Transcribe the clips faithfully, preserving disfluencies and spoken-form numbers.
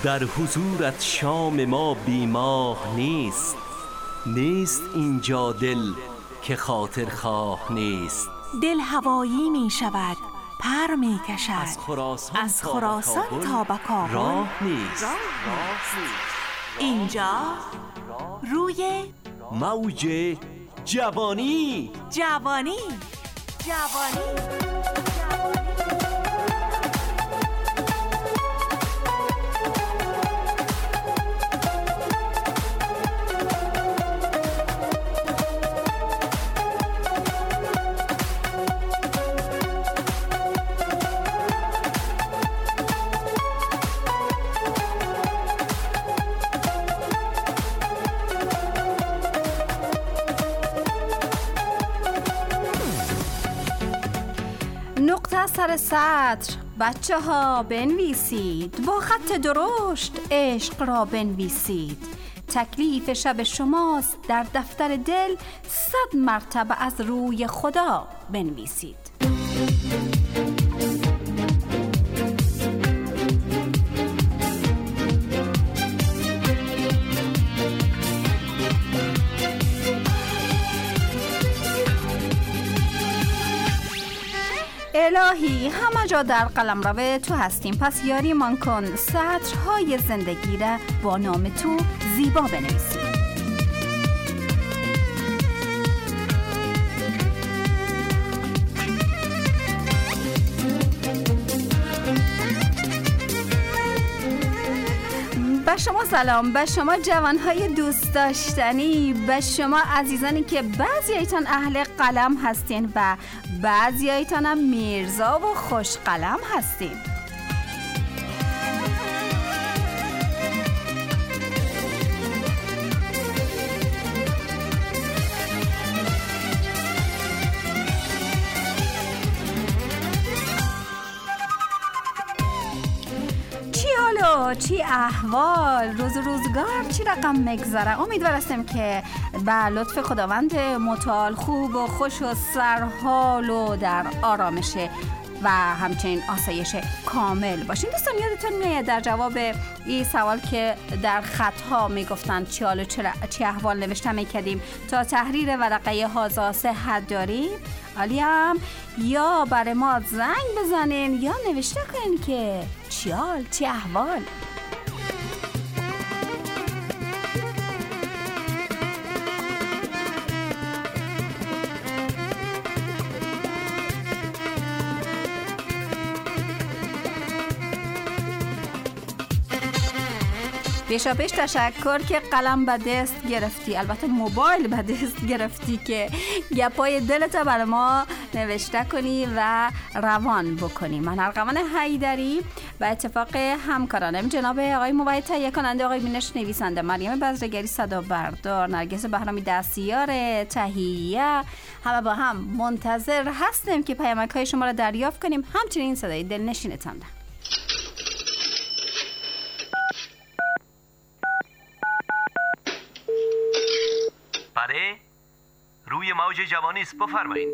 در حضورت شام ما بیماه نیست. نیست اینجا دل که خاطر خواه نیست. دل هوایی می شود، پر می کشد، از خراسان, از خراسان تا به کابل راه نیست. اینجا روی موج جوانی. جوانی جوانی نقطه سر سطر بچه ها بنویسید، با خط درشت عشق را بنویسید. تکلیف شب شماست در دفتر دل، صد مرتبه از روی خدا بنویسید. الهی همه جا در قلمرو تو هستیم، پس یاری من کن سطرهای زندگی را با نام تو زیبا بنویسیم. به شما سلام، به شما جوانهای دوست داشتنی، به شما عزیزانی که بعضی ایتان اهل قلم هستین و بعضی ایتان هم میرزا و خوش قلم هستین. چی احوال؟ روز روزگار چی رقم مگذره؟ امیدوار هستم که به لطف خداوند متعال خوب و خوش و سرحال و در آرامش و همچنین آسایش کامل باشین. دوستان یادتون میاد در جواب این سوال که در خطها میگفتن چی حال و چی احوال نوشته میکردیم تا تحریر ورقه هازا صحت داریم؟ علیم یا برای ما زنگ بزنین یا نوشته کنین که چی حال چی احوال. پیشا پیش تشکر که قلم به دست گرفتی، البته موبایل به دست گرفتی که گپای دلت برای ما نوشته کنی و روان بکنی. من ارغوان حیدری به اتفاق همکارانم جناب آقای موید تهیه کننده، آقای بینش نویسنده، مریم بزرگری صدا بردار، نرگس بهرامی دستیار تهیه، همه با هم منتظر هستیم که پیامک های شما را دریافت کنیم، همچنین صدای دلنشینتان. بله، روی موج جوانی است، بفرمایید.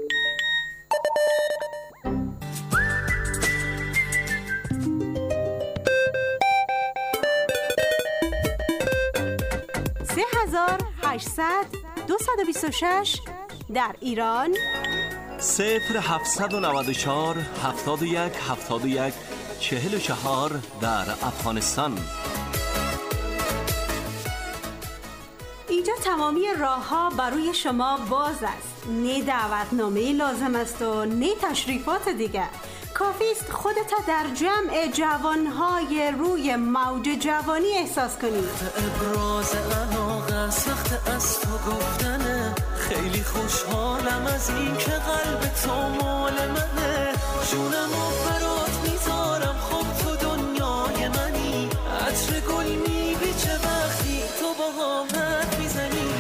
سه هزار هشتصد دویست و بیست و شش در ایران، صفر هفتصد و نود و چهار هفتاد و یک هفتاد و یک چهل و چهار در افغانستان. اینجا تمامی راه ها برای شما باز است. نه دعوتنامه لازم است و نه تشریفات دیگر. کافی است خودت در جمع جوانهای روی موج جوانی احساس کنید. ابراز علاقه سخت از تو گفتنه، خیلی خوشحالم از این که قلب تو مال منه، جونمو برات میذارم، خب تو دنیای منی، عطر گل میبیچه وقتی تو با حامت میزنی.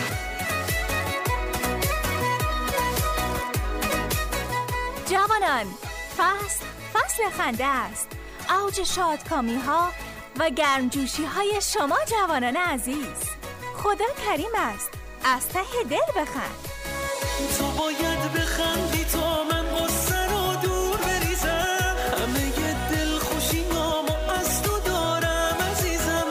جوانان، فصل فصل خنده است، اوج شادکامی ها و گرمجوشی های شما جوانان عزیز. خدا کریم است، از ته دل بخند. تو باید بخندی تا من غصه رو دور بریزم، همه ی دل خوشی نامو از تو دارم عزیزم،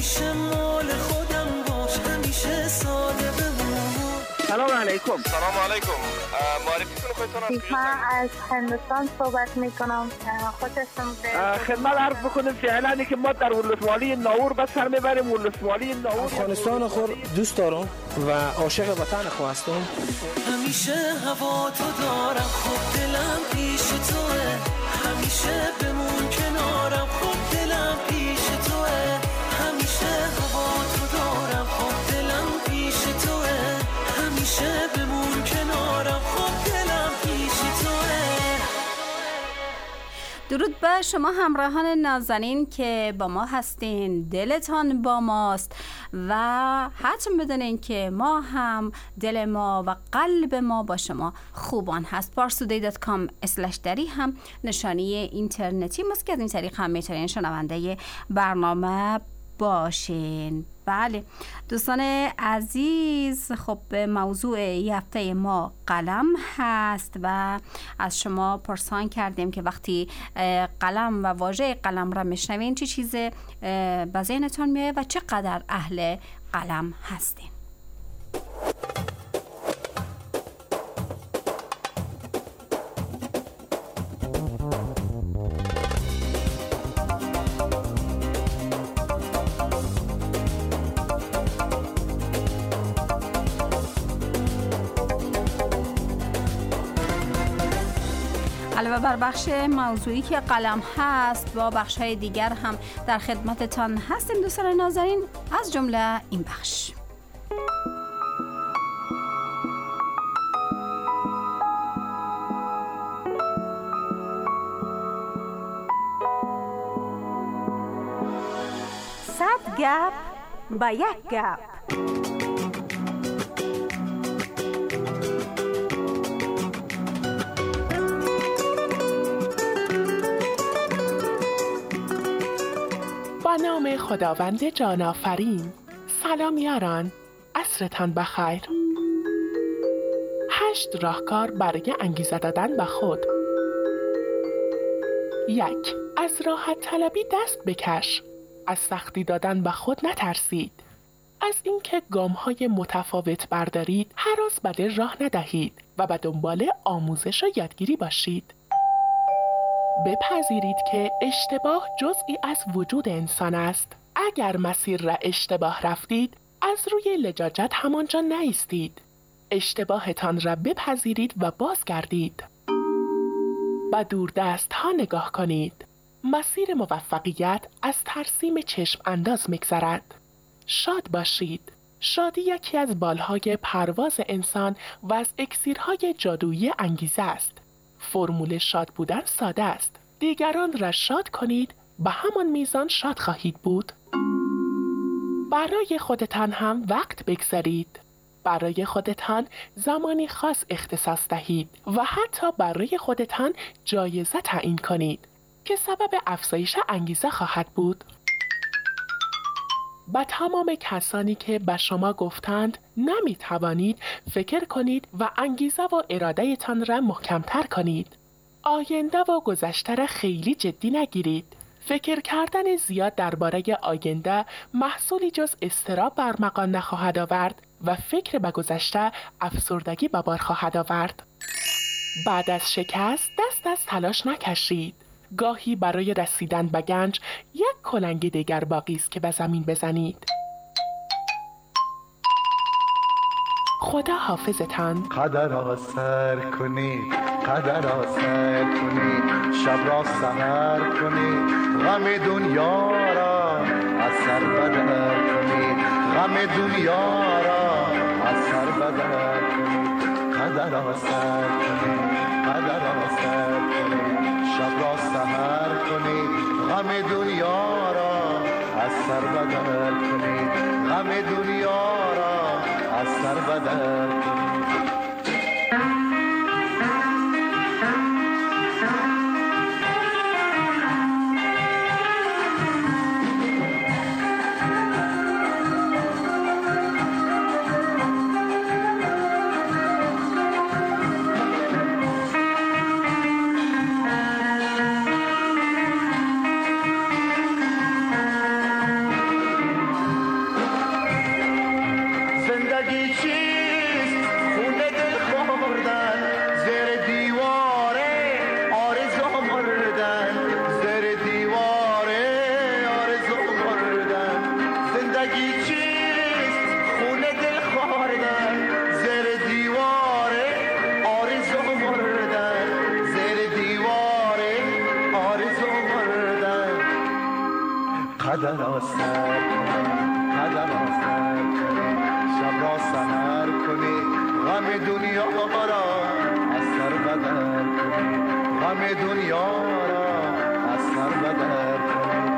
همیشه مال خودم باش، همیشه ساده بمون. سلام علیکم. سلام علیکم. معرفیتون خودتون از کجا؟ من از هندوستان صحبت میکنم. خودتون به خدمت عرض بکنیم فعلا که ما در ولسوالی ناور به سر میبریم. ولسوالی ناور افغانستان خود دوست دارم و عاشق وطن خود هستم. همیشه هوا تو دارم، خود دلم پیش توه، همیشه بمون کنارم، خود دلم پیش توه، همیشه هوا تو دارم، خود دلم پیش توه، همیشه بمون کنارم، خود دلم پیش توه. درود به شما همراهان نازنین که با ما هستین، دلتان با ماست و حتم بدونین که ما هم دل ما و قلب ما با شما خوبان هست. پارسودی دات کام اسلش دری هم نشانی اینترنتی ماست که از این طریق هم میتونین شنونده برنامه باشین. بله دوستان عزیز، خب موضوع این هفته ما قلم هست و از شما پرسان کردیم که وقتی قلم و واژه قلم را میشنوین چه چیز به ذهنتان میاد و چقدر اهل قلم هستین. علاوه بر بخش موضوعی که قلم هست با بخش های دیگر هم در خدمتتان هستیم دوستان ناظرین، از جمله این بخش. صد گپ با یک گپ. با نام خداوند جان آفرین. سلام یاران، عصرتان بخیر. هشت راهکار برای انگیزه دادن به خود. یک، از راحت طلبی دست بکش. از سختی دادن به خود نترسید. از اینکه گام‌های متفاوت بردارید، هراس به دل راه ندهید و به دنبال آموزش و یادگیری باشید. بپذیرید که اشتباه جزئی از وجود انسان است. اگر مسیر را اشتباه رفتید، از روی لجاجت همانجا نایستید. اشتباهتان را بپذیرید و بازگردید. با دوردست ها نگاه کنید. مسیر موفقیت از ترسیم چشم انداز می‌گذرد. شاد باشید. شادی یکی از بالهای پرواز انسان و از اکسیرهای جادویی انگیزه است. فرمول شاد بودن ساده است. دیگران را شاد کنید، به همان میزان شاد خواهید بود. برای خودتان هم وقت بگذارید. برای خودتان زمانی خاص اختصاص دهید و حتی برای خودتان جایزه تعیین کنید که سبب افزایش انگیزه خواهد بود. با تمام کسانی که به شما گفتند نمی توانید فکر کنید و انگیزه و اراده تان را محکمتر کنید. آینده و گذشته را خیلی جدی نگیرید. فکر کردن زیاد درباره آینده محصولی جز اضطراب برمغان نخواهد آورد و فکر به گذشته افسردگی به بار خواهد آورد. بعد از شکست دست از تلاش نکشید. گاهی برای رسیدن به گنج یک کلنگ دیگر باقی است که به زمین بزنید. خدا حافظتان. قدر را سر کنید، قدر را سر کنید، شب را سحر کنید، غم دنیا را از سر بدر کنید، غم دنیا را از سر بدر کنید. قدر را سر کنید، قدر را سر کنید، شب را سحر کنید، غم دنیا را از سر بدر کنید، غم دنیا را از سر بدر کنید. زندگی چیست خون دل خوردن زیر دیواره آرزو مردن زیر دیواره آرزو مردن زندگی چیست خون دل خوردن زیر دیواره آرزو مردن زیر دیواره آرزو مردن قدر آسر قدر آسر شب را سحر کنی غم دنیا را از سر بدر کنی غم دنیا را از سر بدر کنی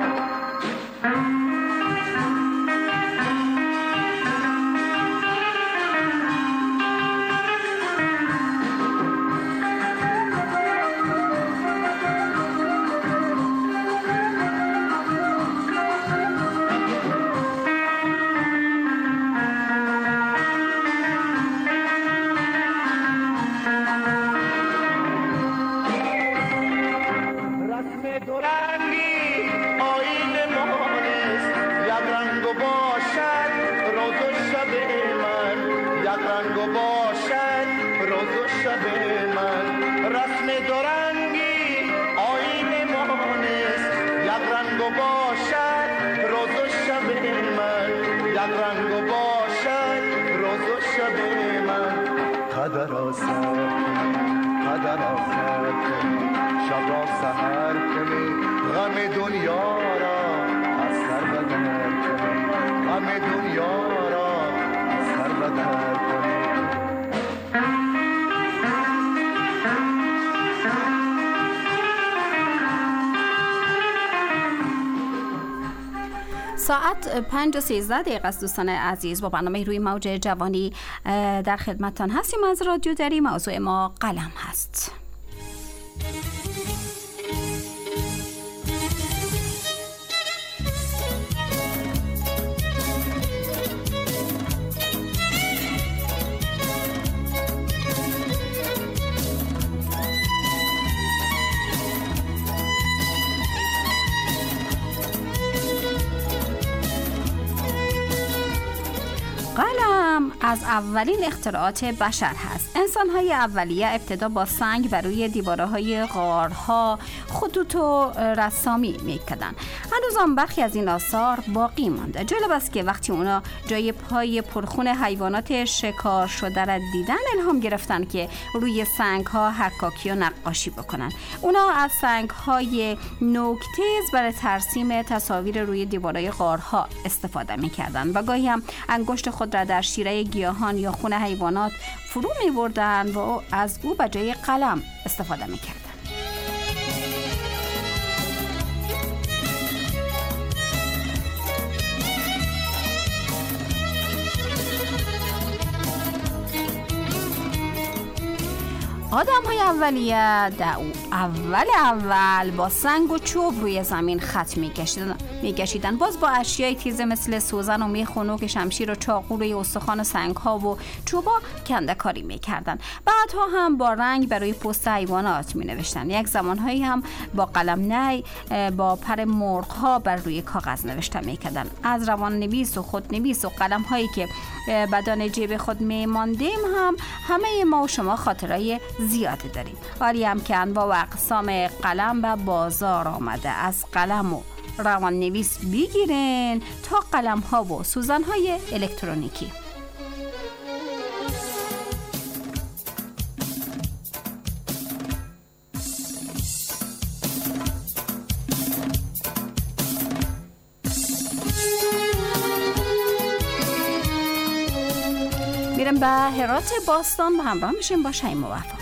قدر آسر قدر آسر کنی شب را سحر کنی غم دنیا را از سر بدر کنی غم دنیا را از سر بدر کنی ساعت پنج و سیزده دقیقه است دوستان عزیز. با برنامه روی موج جوانی در خدمتتان هستیم از رادیو دری. موضوع ما قلم هست. قلم از اولین اختراعات بشر هست. انسان‌های اولیه ابتدا با سنگ بر روی دیوارهای غارها خطوط و رسامی می‌کردند. هنوزم برخی از این آثار باقی مانده. جالب است که وقتی اونا جای پای پرخون حیوانات شکار شده را دیدن، الهام گرفتن که روی سنگ‌ها حکاکی و نقاشی بکنن. اونا از سنگ‌های نوک‌تیز برای ترسیم تصاویر روی دیوارهای غارها استفاده می‌کردند و گاهی هم انگشت خود را در شیره گیاهان یا خون حیوانات فرو می‌بردند و از او به جای قلم استفاده می‌کردند. آدم‌های اولیه در اول اول با سنگ و چوب روی زمین خط می‌کشیدن می‌کشیدن باز با اشیای تیز مثل سوزن و میخ و نوک شمشیر و چاقو روی استخوان سنگ‌ها و چوبا کنده‌کاری می‌کردن. بعدها هم با رنگ برای پوست حیوانات می‌نوشتن. یک زمان‌هایی هم با قلم نی با پر مرغ‌ها بر روی کاغذ نوشته می‌کردن. از روان‌نویس و خودنویس و قلم‌هایی که بدن جیب خود می‌ماندیم هم همه ما و شما خاطرای زیاده داریم. حالی هم که انواع و اقسام قلم به بازار آمده، از قلم و روان نویس بگیرین تا قلم ها و سوزن های الکترونیکی. میرم به هرات باستان و همراه میشیم با شیما و وفا.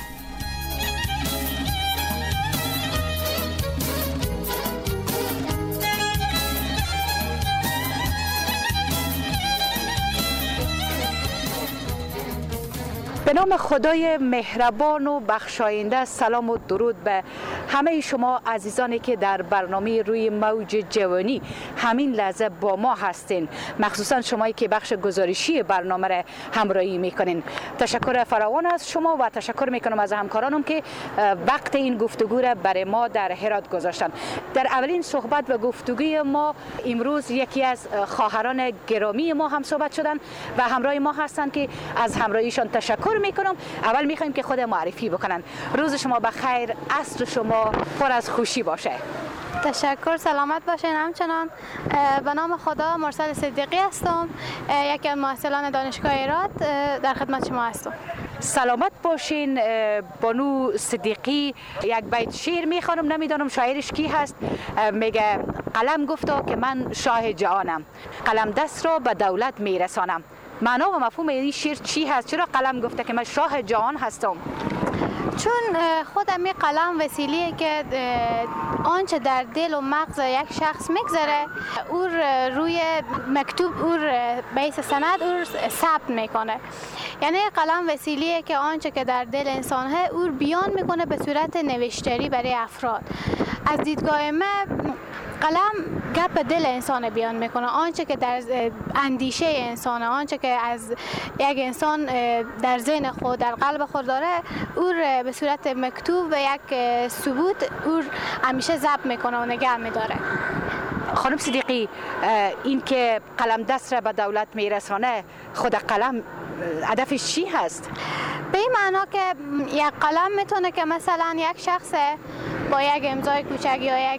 به نام خدای مهربان و بخشاینده، سلام و درود به همه شما عزیزانی که در برنامه روی موج جوانی همین لحظه با ما هستین، مخصوصا شمایی که بخش گزارشی برنامه را همراهی میکنین، تشکر فراوان از شما و تشکر میکنم از همکارانم که وقت این گفتگو را برای ما در هرات گذاشتن. در اولین صحبت و گفتگوی ما امروز یکی از خواهران گرامی ما هم صحبت شدن و همراه ما هستند که از همراهیشان تشکر میکنم. اول میخوایم که خود معرفی بکنن. روز شما بخیر، عصر شما پر از خوشی باشه. تشکر، سلامت باشین. همچنان به نام خدا مرسل صدیقی هستم، یکی از محصلان دانشگاه هرات، در خدمت شما هستم. سلامت باشین. بانو صدیقی یک بیت شعر میخوانم، نمیدانم شاعرش کی هست. میگه قلم گفتا که من شاه جهانم، قلم دست را به دولت میرسانم. معنا و مفهوم این شعر چی هست؟ چرا قلم گفته که من شاه جهان هستم؟ چون خودم می قلم وسیلیه که آنچه در دل و مغز یک شخص میگذره او روی مکتوب، او بیس سند او ثبت میکنه. یعنی قلم وسیلیه که آنچه که در دل انسان ها او بیان میکنه به صورت نوشتاری برای افراد. از دیدگاه من قلم گپ دل انسان بیان میکنه، آنچه که در اندیشه انسان، آنچه که از یک انسان در ذهن خود، در قلب خود داره، او به صورت مکتوب و یک ثبوت او همیشه ضبط میکنه و نگه میداره. خانم صدیقی، این که قلم دست را به دولت میرسانه، خود قلم هدفش چی هست؟ به این معنا که یک قلم میتونه که مثلا یک شخص با یک امضای کوچک یا یک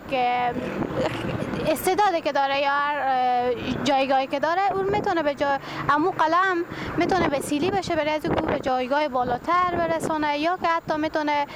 استعدادی که داره یا هر جایگاهی که داره، اون میتونه به جای امو قلم میتونه وسیله بشه برای از به جایگاه بالاتر برسونه، یا که حتی میتونه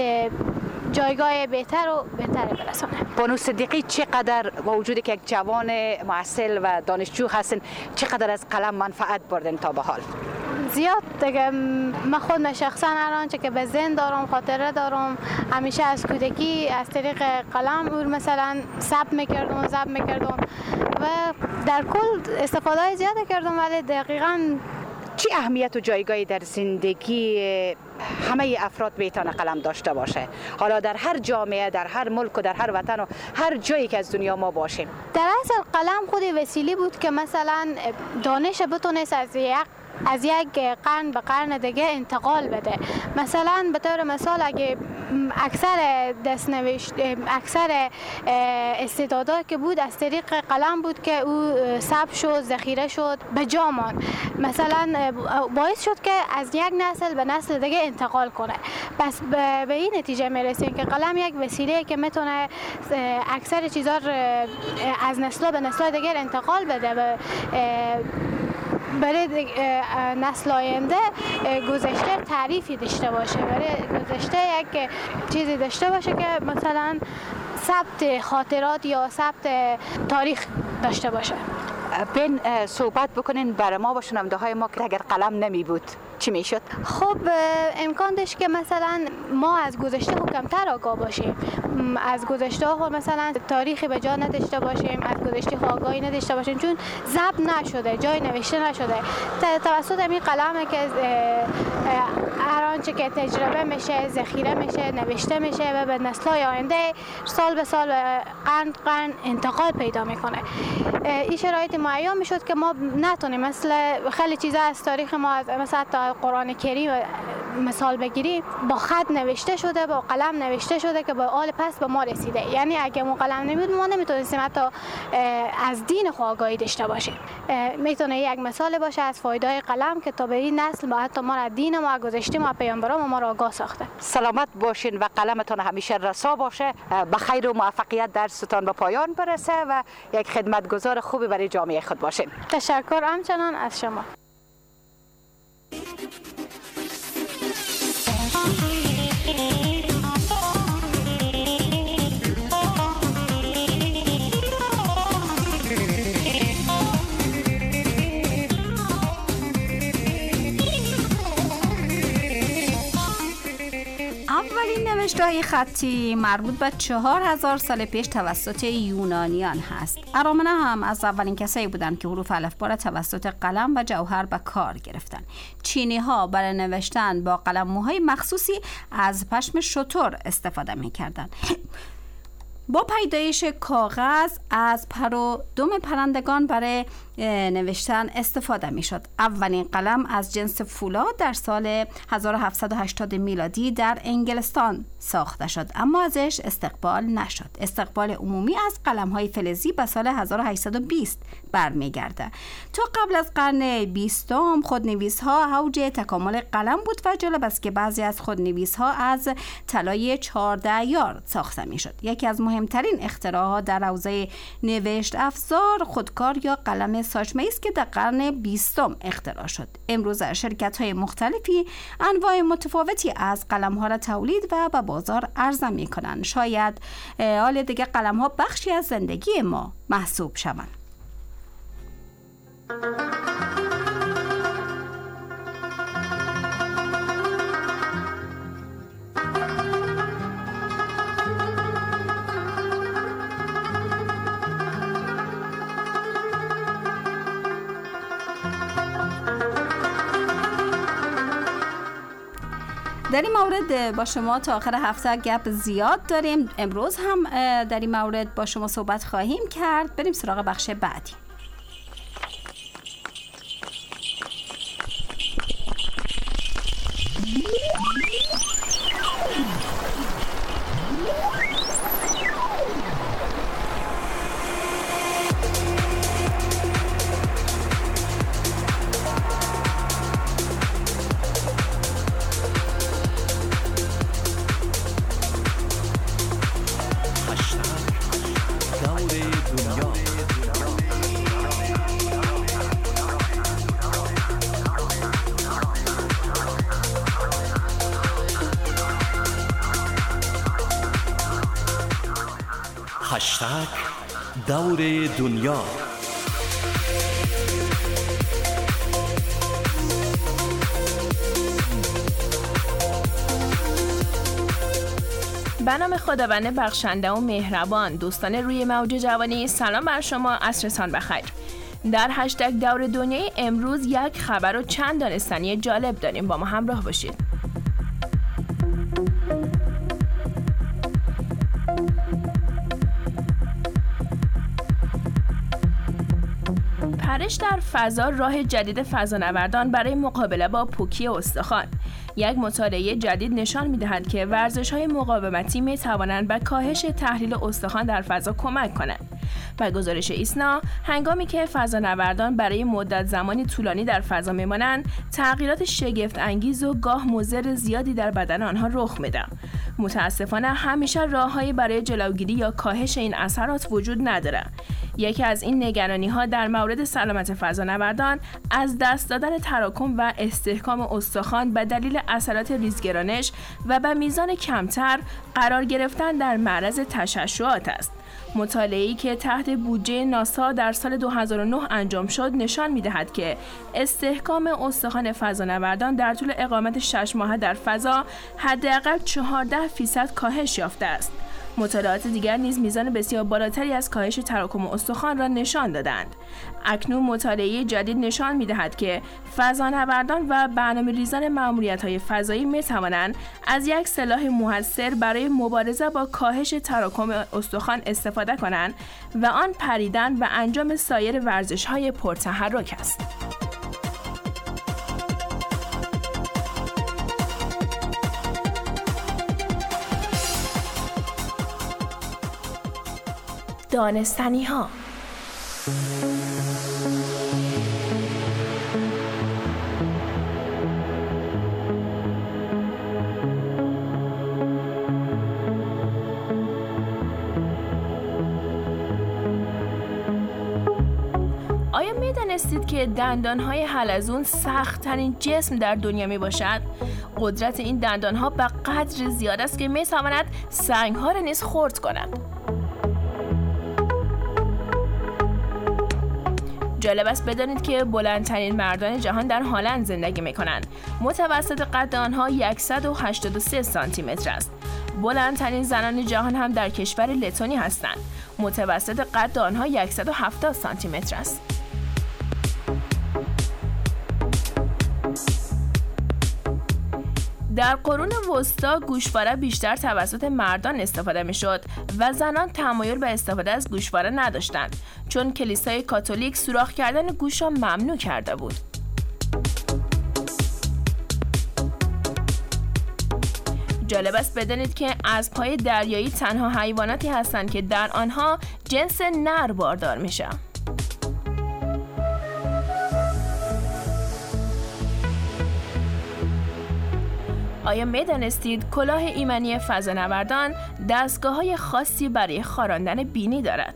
جایگاه بهتر و بهتر برسونه. بانو صدیقی، چقدر با وجودی که یک جوان محصل و دانشجو هستین، چقدر از قلم منفعت بردن تا به حال؟ زیاد دیگه. من خود شخصا هر آنچه که به ذهن دارم، خاطره دارم، همیشه از کودکی از طریق قلم او مثلا ثبت میکردم و ضبط میکردم و در کل استفاده زیاد کردم. ولی دقیقاً چی اهمیت و جایگاهی در زندگی همه افراد میتونه قلم داشته باشه؟ حالا در هر جامعه، در هر ملک و در هر وطن و هر جایی که از دنیا ما باشیم. در اصل قلم خودی وسیله بود که مثلا دانش بتونست از یک از یک قرن به قرن دیگه انتقال بده. مثلا به طور مثال اگه اکثر دستنوشت، اکثر استعدادات که بود از طریق قلم بود که او ثبت شد، ذخیره شد، به جا ماند. مثلا باعث شد که از یک نسل به نسل دیگه انتقال کنه. پس به این نتیجه میرسیم که قلم یک وسیله که میتونه اکثر چیزا از نسل به نسل دیگه انتقال بده و برای نسل آینده گذشته تعریفی داشته باشه، برای گذشته یک چیزی داشته باشه که مثلا ثبت خاطرات یا ثبت تاریخ داشته باشه. بین صحبت بکنین برای ما و شنونده های ما که اگر قلم نمی بود چی میشد؟ خب امکان داشت که مثلا ما از گذشته کمتر آگاه باشیم، از گذشته ها مثلا تاریخی به جا نداشته باشیم، از گذشته ها آگاهی نداشته باشیم، چون ضبط نشده، جای نوشته نشده. توسط این قلمه که هر آنچه که تجربه میشه، ذخیره میشه، نوشته میشه و به نسل‌های آینده سال به سال، قرن قرن انتقال پیدا میکنه. این شرایط معین میشد که ما نتونیم مثل خیلی چیزا از تاریخ ما، مثلا تا قرآن کریم مثال بگیریم، با خط نوشته شده، با قلم نوشته شده که با آل پس به ما رسیده. یعنی اگه ما قلم نبود ما نمیتونستیم حتی از دین خود آگاهی داشته باشیم. میتونه یک مثال باشه از فایده قلم که تا به این نسل ما حتی ما را دین ما گذشته ما پیامبران ما را آگاه ساخته. سلامت باشین و قلمتون همیشه رسا باشه، به خیر و موفقیت درستان به پایان برسه و یک خدمتگزار خوبی برای جامعه خود باشین. تشکر همچنان از شما. نوشته‌های خطی مربوط به چهار هزار سال پیش توسط یونانیان هست. ارامنه هم از اولین کسایی بودند که حروف الفبا را توسط قلم و جوهر به کار گرفتند. چینی ها برای نوشتن با قلمموهای مخصوصی از پشم شتر استفاده می‌کردند. با پیدایش کاغذ از پر و دم پرندگان برای نوشتن استفاده می شد. اولین قلم از جنس فولاد در سال هزار و هفتصد و هشتاد میلادی در انگلستان ساخته شد، اما ازش استقبال نشد. استقبال عمومی از قلم های فلزی به سال هزار و هشتصد و بیست برمیگرده. تا قبل از قرن بیستم خودنویس ها اوج تکامل قلم بود و جالب است که بعضی از خودنویس ها از طلای چهارده یار ساخته می شد. یکی از مهمترین اختراعات در حوزه نوشت افزار خودکار یا قلم ساچمه است که در قرن بیستم اختراع شد. امروز شرکت‌های مختلفی انواع متفاوتی از قلم‌ها را تولید و به بازار عرضه می‌کنند. شاید حال دیگه قلم‌ها بخشی از زندگی ما محسوب شوند. در این مورد با شما تا آخر هفته گپ زیاد داریم. امروز هم در این مورد با شما صحبت خواهیم کرد. بریم سراغ بخش بعدی. هشتگ دور دنیا. به نام خداوند بخشنده و مهربان. دوستان روی موج جوانی، سلام بر شما، عصرتان بخیر. در هشتگ دور دنیای امروز یک خبر و چند دانستنی جالب داریم، با ما همراه باشید. پرش در فضا، راه جدید فضانوردان برای مقابله با پوکی استخوان. یک مطالعه جدید نشان می‌دهد که ورزش‌های مقاومتی می‌توانند به کاهش تحلیل استخوان در فضا کمک کنند. و گزارش ایسنا، هنگامی که فضانوردان برای مدت زمانی طولانی در فضا می‌مانند، تغییرات شگفت انگیز و گاه مضر زیادی در بدن آنها رخ می‌دهد. متاسفانه همیشه راه‌هایی برای جلوگیری یا کاهش این اثرات وجود ندارد. یکی از این نگرانی‌ها در مورد سلامت فضانوردان از دست دادن تراکم و استحکام استخوان به دلیل اثرات ریزگرانش و به میزان کمتر قرار گرفتن در معرض تشعشعات است. مطالعه‌ای که تحت بودجه ناسا در سال دو هزار و نه انجام شد نشان می‌دهد که استحکام استخوان فضانوردان در طول اقامت شش ماهه در فضا حداقل چهارده فیصد کاهش یافته است. مطالعات دیگر نیز میزان بسیار بالاتری از کاهش تراکم استخوان را نشان دادند. اکنون مطالعه جدید نشان می‌دهد که فضانوردان و برنامه‌ریزان مأموریت‌های فضایی می‌توانند از یک سلاح مؤثر برای مبارزه با کاهش تراکم استخوان استفاده کنند و آن پریدن و انجام سایر ورزش‌های پرتحرک است. دانستنی ها. آیا می دانستید که دندان‌های حلزون سخت‌ترین جسم در دنیا می باشد؟ قدرت این دندان‌ها به قدر زیاد است که می تواند سنگ‌ها را نیز خرد کند. جالب است بدانید که بلندترین مردان جهان در هلند زندگی می کنند. متوسط قد آنها صد و هشتاد و سه سانتی متر است. بلندترین زنان جهان هم در کشور لتونی هستند. متوسط قد آنها صد و هفتاد سانتی متر است. در قرون وسطا گوشواره بیشتر توسط مردان استفاده می‌شد و زنان تمایل به استفاده از گوشواره نداشتند، چون کلیسای کاتولیک سوراخ کردن گوش را ممنوع کرده بود. جالب است بدانید که اسب‌های دریایی تنها حیواناتی هستند که در آنها جنس نر باردار میشه. آیا میدانستید کلاه ایمنی فضانوردان دستگاه‌های خاصی برای خاراندن بینی دارد؟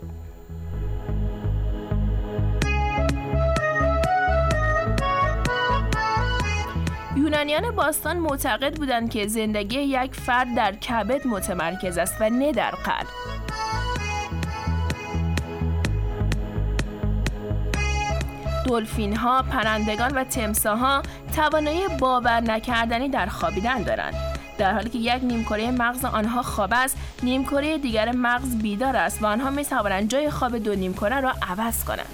یونانیان باستان معتقد بودند که زندگی یک فرد در کبد متمرکز است و نه در قلب. دلفین‌ها، پرندگان و تمساح‌ها توانایی باور نکردنی در خوابیدن دارند. در حالی که یک نیمکره مغز آنها خواب است، نیمکره دیگر مغز بیدار است و آنها می‌توانند جای خواب دو نیمکره را عوض کنند.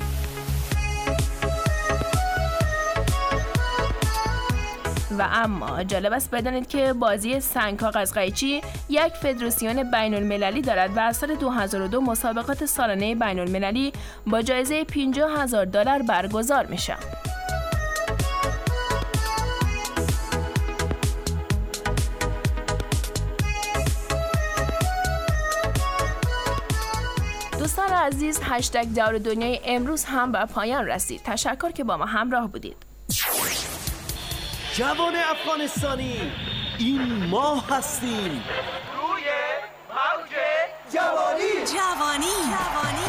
و اما جالب است بدانید که بازی سنگ کاغذ قیچی یک فدراسیون بین المللی دارد و از سال دو هزار و دو مسابقات سالانه بین المللی با جایزه پنجاه هزار دلار برگزار میشه. دوستان عزیز، هشتگ دور دنیای امروز هم به پایان رسید. تشکر که با ما همراه بودید. جوان افغانستانی، این ما هستیم. روی موج جوانی جوانی جوانی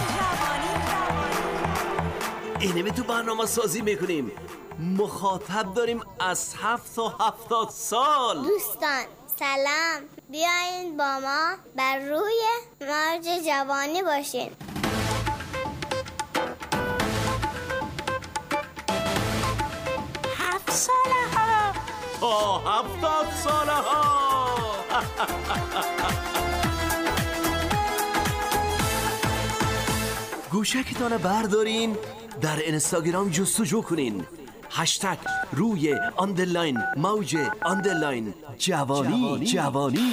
جوانی اینه تو برنامه سازی میکنیم. مخاطب داریم از هفت تا هفتاد سال. دوستان سلام، بیاین با ما بر روی موج جوانی باشین. هفت ساله ها تا هفتاد ساله ها. گوشکتان بردارین، در اینستاگرام جستجو کنین. هشتگ روی آندرلاین موج آندرلاین جوانی جوانی.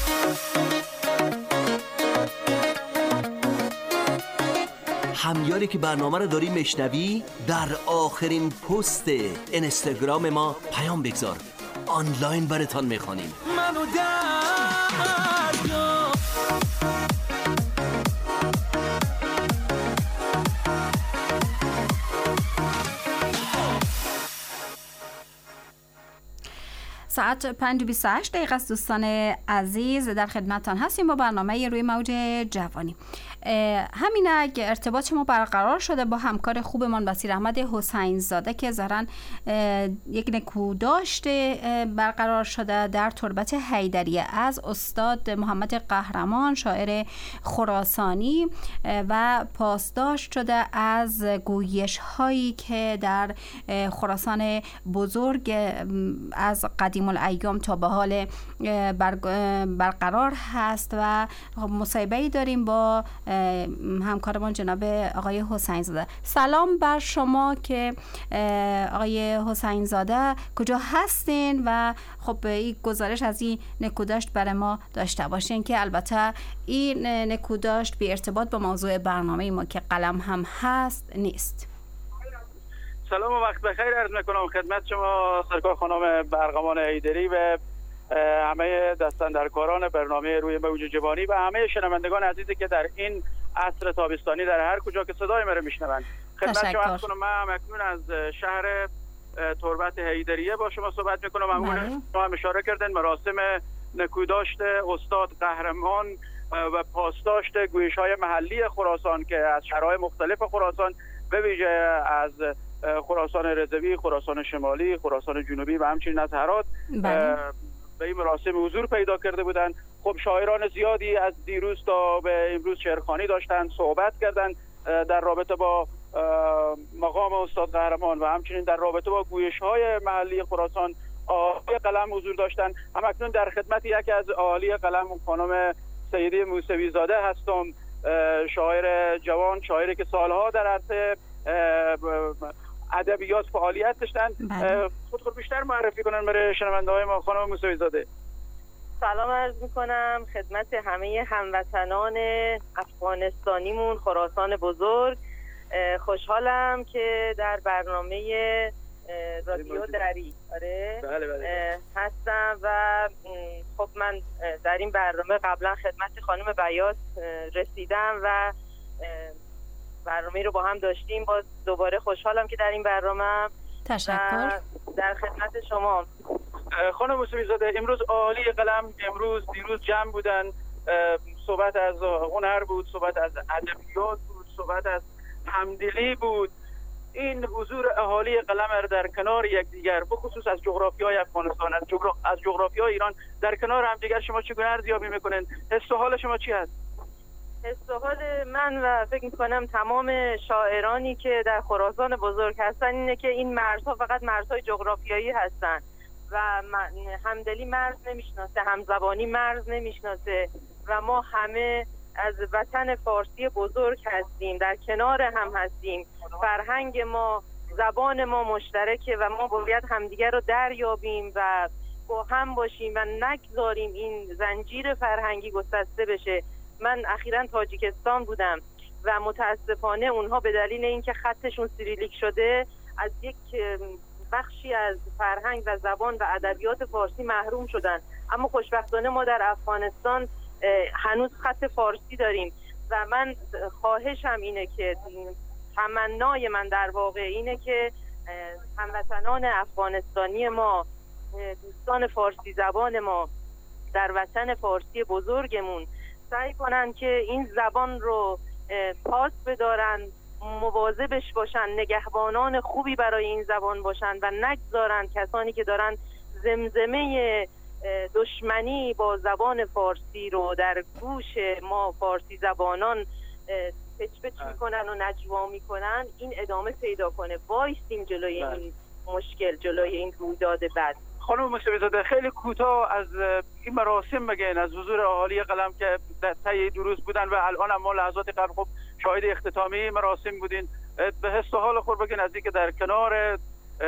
همیاری که برنامه رو داری مشنوی، در آخرین پست اینستاگرام ما پیام بگذار، آنلاین براتان میخوانیم. منو دریا ساعت پنج و بیست و هشت دقیقه است. دوستان عزیز، در خدمتتان هستیم با برنامه روی موج جوانی. همین اگه ارتباط ما برقرار شده با همکار خوبمان بصیر احمد حسین زاده که ظاهراً یک نکوداشت برقرار شده در تربت حیدریه از استاد محمد قهرمان شاعر خراسانی و پاسداشت شده از گویش هایی که در خراسان بزرگ از قدیم الایام تا به حال برقرار هست و مصاحبه‌ای داریم با همکارمان جناب آقای حسین زاده. سلام بر شما که آقای حسین زاده کجا هستین و خب این گزارش از این نکوداشت برای ما داشته باشین که البته این نکوداشت بی ارتباط با موضوع برنامه ما که قلم هم هست نیست. سلام و وقت بخیر عرض میکنم خدمت شما سرکار خانم برقمان حیدری و همه دستاندرکاران برنامه روی موج جوانی و همه شنوندگان عزیزی که در این عصر تابستانی در هر کجا که صدای ما رو میشنوند. خدمت شما عرض کنم من اکنون از شهر تربت حیدریه با شما صحبت میکنم. همون شما هم اشاره کردن مراسم نکوداشت استاد قهرمان و پاسداشت گویش‌های محلی خراسان که از شهرهای مختلف خراسان به ویژه از خراسان رضوی، خراسان شمالی، خراسان جنوبی و همچنین از هرات به این مراسم حضور پیدا کرده بودند. خب شاعران زیادی از دیروز تا به امروز شعرخوانی داشتند، صحبت کردند در رابطه با مقام استاد قهرمان و همچنین در رابطه با گویش‌های محلی خراسان اهالی قلم حضور داشتن. همکنون در خدمت یکی از اهالی قلم خانم سیده موسوی زاده هستم، شاعر جوان، شاعری که سالها در عرصه ادبیات فعالیت داشتن. خود خود بیشتر معرفی کنن برای شنونده های ما. خانم موسوی زاده سلام عرض میکنم خدمت همه هموطنان افغانستانیمون خراسان بزرگ. خوشحالم که در برنامه رادیو دری آره بله بله. هستم و خب من در این برنامه قبلا خدمت خانم بیات رسیدم و برنامه رو با هم داشتیم. باز دوباره خوشحالم که در این برنامه تشکر در خدمت شما. خانم موسوی زاده، امروز اهالی قلم امروز دیروز جمع بودن، صحبت از هنر بود، صحبت از ادبیات بود، صحبت از همدلی بود. این حضور اهالی قلم در کنار یکدیگر، بخصوص از جغرافیای افغانستان، از جغرا... از جغرافیای ایران در کنار همدیگر، شما چگونه ارزیابی میکنین؟ حس و حال شما چی هست؟ حس و حال من و فکر میکنم تمام شاعرانی که در خراسان بزرگ هستن اینه که این مرزها فقط مرزهای جغرافیایی هستن و همدلی مرز نمیشناسه، همزبانی مرز نمیشناسه و ما همه از وطن فارسی بزرگ هستیم، در کنار هم هستیم. فرهنگ ما، زبان ما مشترکه و ما باید همدیگر رو دریابیم و با هم باشیم و نگذاریم این زنجیر فرهنگی گسسته بشه. من اخیراً تاجیکستان بودم و متاسفانه اونها به دلیل اینکه خطشون سیریلیک شده از یک بخشی از فرهنگ و زبان و ادبیات فارسی محروم شدن، اما خوشبختانه ما در افغانستان هنوز خط فارسی داریم و من خواهشم اینه که تمنای من در واقع اینه که هموطنان افغانستانی ما، دوستان فارسی زبان ما در وطن فارسی بزرگمون سعی کنن که این زبان رو پاس بدارن، مواظبش باشن، نگهبانان خوبی برای این زبان باشن و نگذارن کسانی که دارن زمزمه دشمنی با زبان فارسی رو در گوش ما فارسی زبانان پچ پچ میکنن و نجوا میکنن این ادامه پیدا کنه. وایسیم جلوی بله. این مشکل، جلوی این رویداد بد. خانم موسوی زاده، خیلی کوتاه از این مراسم بگین، از حضور اهالی قلم که در طی دروز بودن و الان هم ما لحظات قبل خب شاهد اختتامی مراسم بودین، به حس و حال خود بگین از اینکه در کنار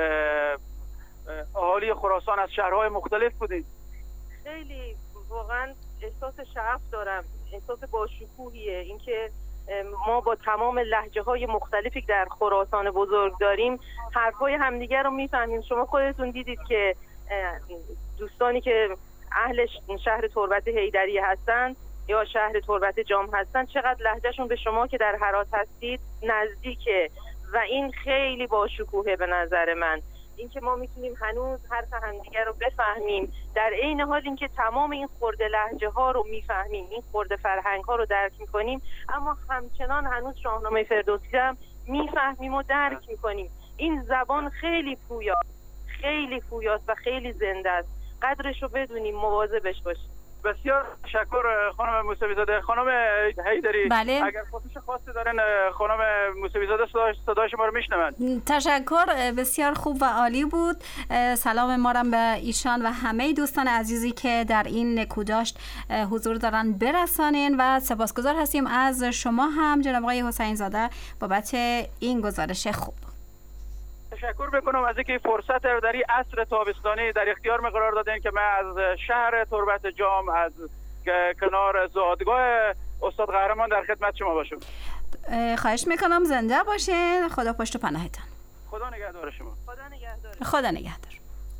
اهالی خراسان از شهرهای مختلف بودین. خیلی واقعا احساس شرف دارم، احساس باشکوهیه اینکه ما با تمام لهجه‌های مختلفی که در خراسان بزرگ داریم حرفای همدیگر رو میفهمیم. شما خودتون دیدید که دوستانی که اهل شهر تربت حیدری هستن یا شهر تربت جام هستن چقدر لهجهشون به شما که در هرات هستید نزدیکه و این خیلی باشکوهه به نظر من، اینکه ما میتونیم هنوز حرف همدیگر رو بفهمیم، در عین حال اینکه تمام این خرده لهجه ها رو میفهمیم، این خرده فرهنگ ها رو درک میکنیم، اما همچنان هنوز شاهنامه فردوسی هم میفهمیم و درک میکنیم. این زبان خیلی پویاست، خیلی پویاست و خیلی زنده است. قدرش رو بدونیم، مواظبش باشیم. بسیار تشکر خانم موسوی زاده. خانم حیدری بله. اگر خواهش خاصی دارن خانم موسوی زاده صدای شما رو میشنون. تشکر، بسیار خوب و عالی بود. سلام ما را به ایشان و همه دوستان عزیزی که در این نکوداشت حضور دارن برسانین و سپاسگزار هستیم از شما هم جناب آقای حسین زاده بابت این گزارش خوب. تشکر بکنم از اینکه فرصت رو در این عصر تابستانی در اختیار می قرار دادین که من از شهر تربت جام از کنار زادگاه استاد قهرمان در خدمت شما باشم. خواهش میکنم زنده باشین. خدا پشت و پناهتان. خدا نگهدار شما. خدا نگهدار. خدا نگهدار.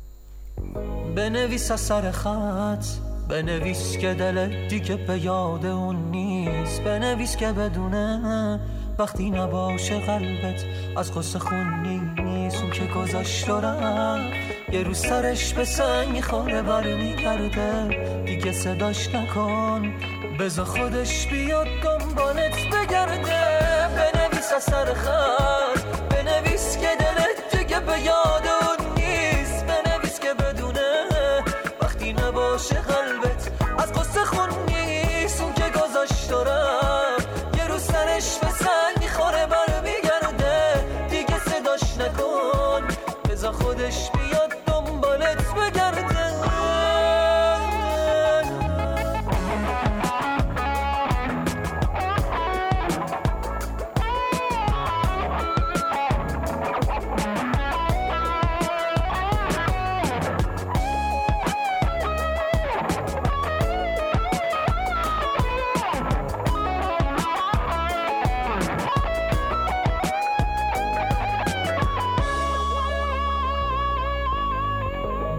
بنویس از سر خط، بنویس که دلت دیگه به یاد اون نیست، بنویس که بدونه وقتی نباشه قلبت از قصه خون نیست. اون که گذاشت دارم یه روز سرش به سنگ میخوره بر میگرده، دیگه صداش نکن بذار خودش بیاد دنبالت بگرده. بنویس از سر خط، بنویس که دلت دیگه به یاد اون نیست، بنویس که بدونه وقتی نباشه قلبت از قصه خون نیست. اون که گذاشت دارم یه روز سرش به سنگ میخوره بر میگرده، دیگه صداش نکن بذار خودش بیاد دنبالت بگرده.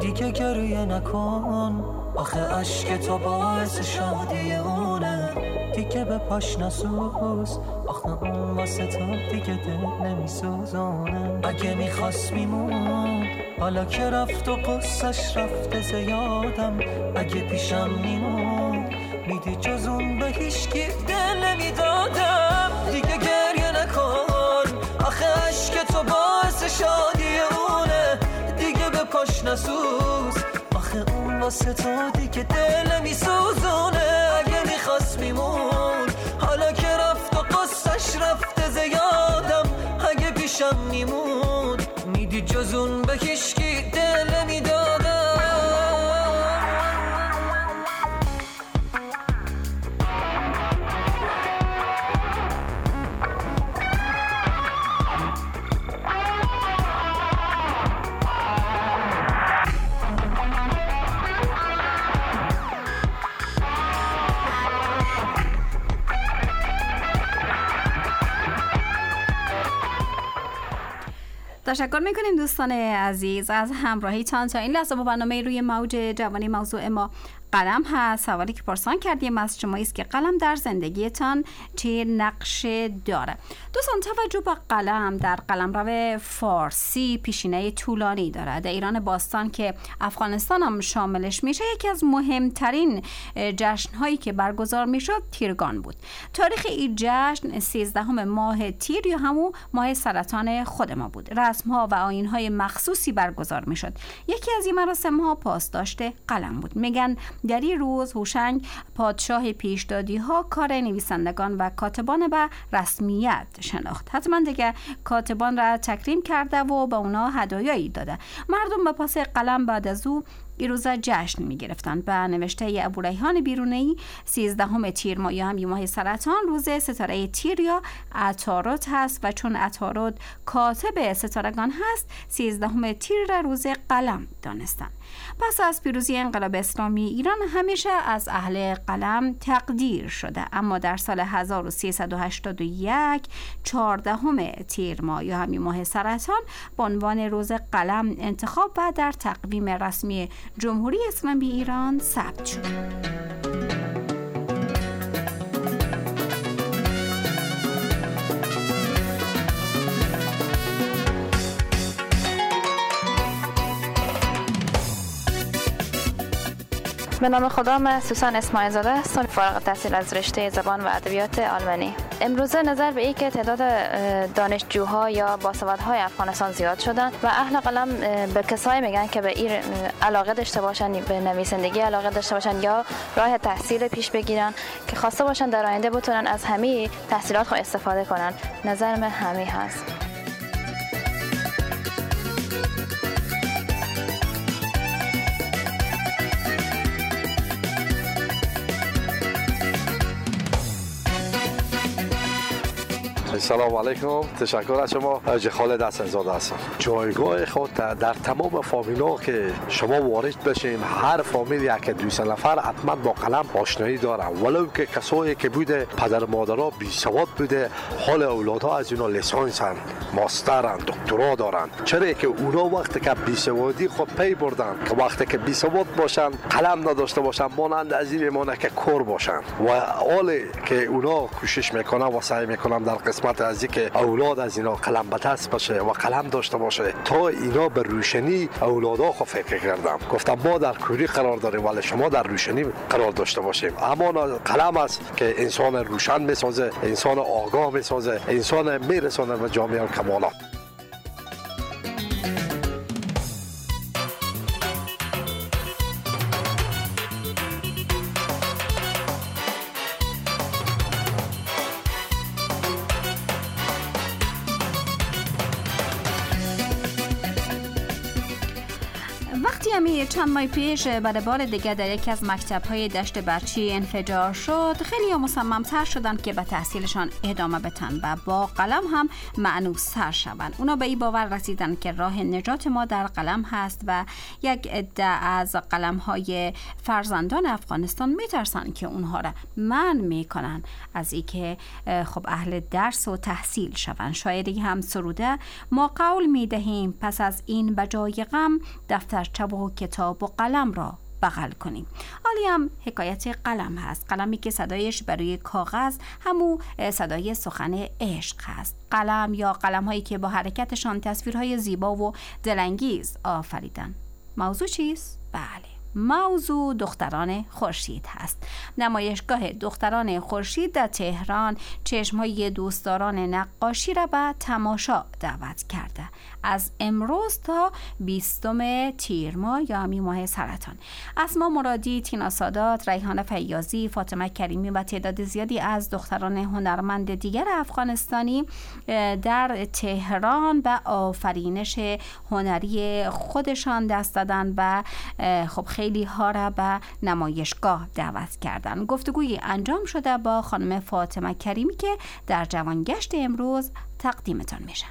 دیگه گریه نکن، آخه عشق تو باعث شادی اونه. دیگه به پاش نسوز، آخه اون واسه تو دیگه دل نمیسوزونه. اگه میخواست میمون، حالا که رفت و قصهش رفته زیادم. اگه پیشم میمون، میدی جز اون به هیچکی دل نمیدادم. دیگه گریه نکن، آخه عشق تو باعث شادی اونه. دیگه به پاش نسوز، آخه اون واسه تو دیگه دل نمیسوزونه. اگه میخواست میمون، حالا که رفت و قصهش رفته زیادم. اگه پیشم میمون، میدی جز اون به هیچکی دل نمیدادم. تشکر میکنیم دوستان عزیز از همراهیتان. تا این لحظه با برنامه روی موج جوانی موضوع ما قلم هست. سوالی که پرسان کردیم از شما است که قلم در زندگیتان چه نقش داره؟ دوستان توجه به قلم در قلمرو فارسی پیشینه طولانی داره. در ایران باستان که افغانستان هم شاملش میشه، یکی از مهمترین جشنهایی که برگزار میشد تیرگان بود. تاریخ این جشن سیزدهم ماه تیر یا همون ماه سرطان خود ما بود. رسم‌ها و آیین‌های مخصوصی برگزار میشد. یکی از این مراسم‌ها پاسداشت قلم بود. میگن در این روز هوشنگ پادشاه پیشدادی ها کار نویسندگان و کاتبان به رسمیت شناخت. حتما دیگه کاتبان را تکریم کرده و به اونا هدایایی داده. مردم به پاس قلم بعد از او این روزا جشن می گرفتن. به نوشته ابوریحان بیرونی سیزدهم تیر ماه یا هم ماه سرطان روز ستاره تیر یا عطارد هست و چون عطارد کاتب ستارگان هست سیزدهم تیر را روز قلم دانستن. پس از پیروزی انقلاب اسلامی ایران همیشه از اهل قلم تقدیر شده، اما در سال هزار و سیصد و هشتاد و یک چهاردهم تیر ماه یا همین ماه سرطان به عنوان روز قلم انتخاب و در تقویم رسمی جمهوری اسلامی ایران ثبت شد. به نام خدا، من سوسن اسماعیل زاده هستم، فارغ التحصیل از رشته زبان و ادبیات آلمانی. امروزه نظر به این که تعداد دانشجوها یا باسوادهای افغانستان زیاد شدن و اهل قلم به کسایی میگن که به این علاقه داشته باشن، به نویسندگی علاقه داشته باشن یا راه تحصیل پیش بگیرن که خواسته باشن در آینده بتونن از همه تحصیلات خود استفاده کنن. نظر من همین هست. سلام علیکم، تشکر از شما. حاج خالد حسن زاده هستم. جایگاه خود در تمام فامیل‌ها که شما وارد بشین، هر فامیل یک دویست نفر حتما با قلم آشنایی داره، ولو که کسایی که بوده پدر مادرها بی سواد بوده، حال اولادها از اینا لیسانسن، ماسترن، دکترا دارن. چرا که اونا وقتی که بی سوادی خود پی بردن که وقتی که بی سواد باشن، قلم نداشته باشن، مانند از این میمونه که کور باشن. و حالی که اونا کوشش میکنن و سعی میکنن در قسمت از اینکه اولاد از اینا قلم به دست باشه و قلم داشته باشه تا اینا به روشنی اولادها خو فکر کردم. گفتم ما در کوری قرار داریم ولی شما در روشنی قرار داشته باشیم. اما قلم است که انسان روشن میسازه، انسان آگاه میسازه، انسان میرسونه به جامعه کمالات. همی چند ماه پیش برای بار دیگه در یکی از مکتب‌های دشت برچی انفجار شد، خیلی مصمم‌تر شدن که به تحصیلشان ادامه بدن و با قلم هم مأنوس‌تر شوند. اونا به این باور رسیدن که راه نجات ما در قلم هست و یک عده از قلم‌های فرزندان افغانستان میترسن که اونها را منع میکنن از اینکه خب اهل درس و تحصیل شوند. شاعری هم سروده: ما قول میدهیم پس از این بجای غم دفترچه دفترچه و کتاب و قلم را بغل کنیم. حالی هم حکایت قلم هست. قلمی که صدایش برای کاغذ همو صدای سخن عشق هست. قلم یا قلم هایی که با حرکتشان تصویرهای زیبا و دلانگیز آفریدن. موضوع چیست؟ بله، موضوع دختران خورشید هست. نمایشگاه دختران خورشید در تهران چشمهای دوستداران نقاشی را به تماشا دعوت کرده. از امروز تا بیستم تیر ماه یا همین ماه سرطان، اسما مرادی، تینا سادات، ریحانه فیاضی، فاطمه کریمی و تعداد زیادی از دختران هنرمند دیگر افغانستانی در تهران به آفرینش هنری خودشان دست دادن و خب خیلی ها را به نمایشگاه دعوت کردن. گفتگویی انجام شده با خانم فاطمه کریمی که در جوانگشت امروز تقدیمتان میشه.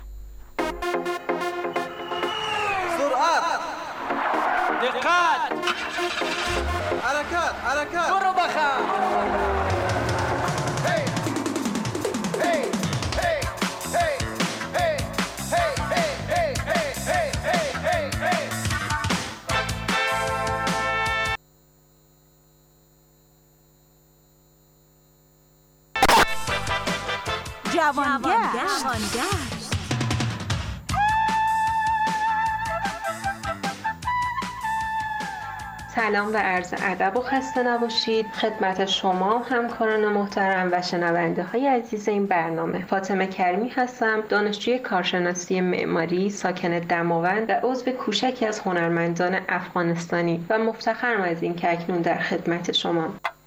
سرعت، دقت، حرکت، حرکت، برو بخم. هی هی هی هی هی هی هی هی هی هی هی. جوانگشت. سلام و عرض ادب و خسته نباشید خدمت شما همکاران محترم و شنونده های عزیز این برنامه. فاطمه کریمی هستم، دانشجوی کارشناسی معماری، ساکن دماوند و عضو کوشکی از هنرمندان افغانستانی و مفتخرم از این که اکنون در خدمت شما.